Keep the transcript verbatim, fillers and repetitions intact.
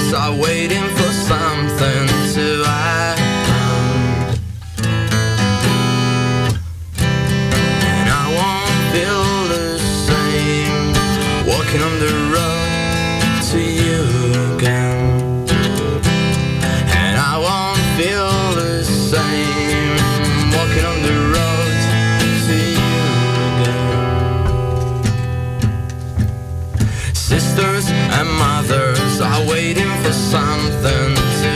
mothers are waiting for something to happen, and I won't feel the same walking on the road to you again, and I won't feel the same walking on the road to you again. Sisters and mothers are waiting for something to